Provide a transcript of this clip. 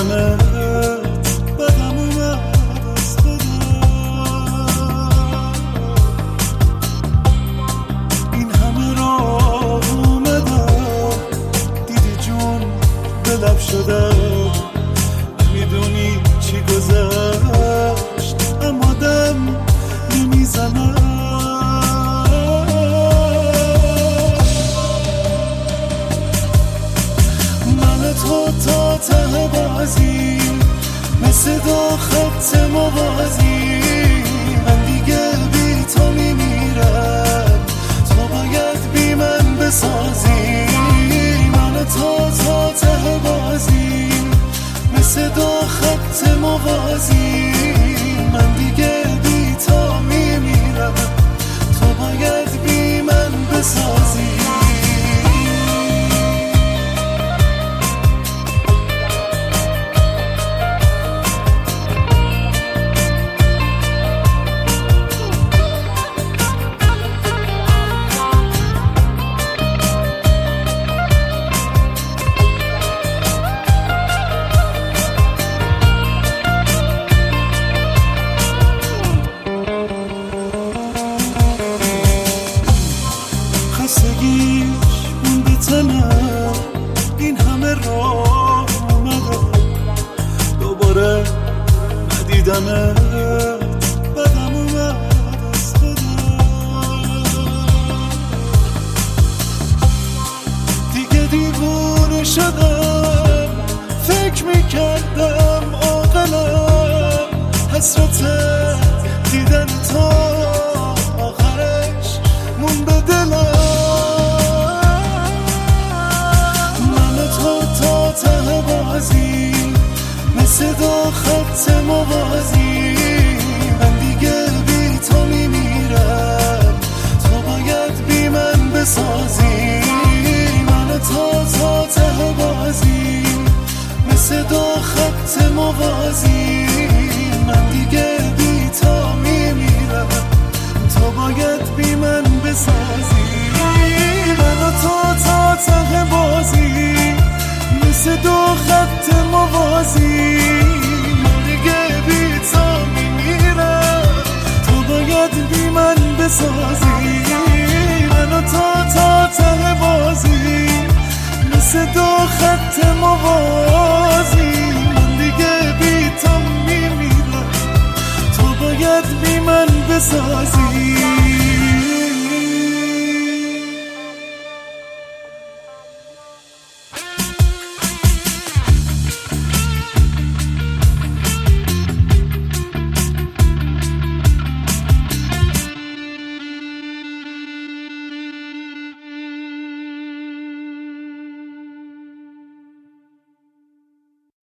ندیدمت بدم اومد از خودم. این همه راه اومدم دیدی جون به لب شدم، میدونی چی گذشت اما دم نمیزنم. من تو تا ته بازی مثل دو خط موازی، من دیگه بی تو میمیرم، تو باید بی من بسازی. من تو تا ته بازی مثل دو خط موازی، من دیگه بی تو میمیرم، تو باید بی من بسازی. خستگیش مونده تنم، این همه راه اومدم دوباره ندیدمت بدم اومد از خودم. دیگه دیوونه شدم، فکر میکردم عاقلم، حسرت دیدن تو آخرش مون به دلم. مثل دو خط موازی، من دیگه بی تو میمیرم، تو باید بی من بسازی. من تا ته بازی مثل دو خط موازی، من دیگه بی تو میمیرم، تو باید بی من بسازی. من تا ته بازی مثل دو خط موازی، من دیگه بی تو میمیرم، تو باید بی من بسازی. من تا ته بازی مثل دو خط موازی، من دیگه بی تو میمیرم، تو باید بی من بسازی.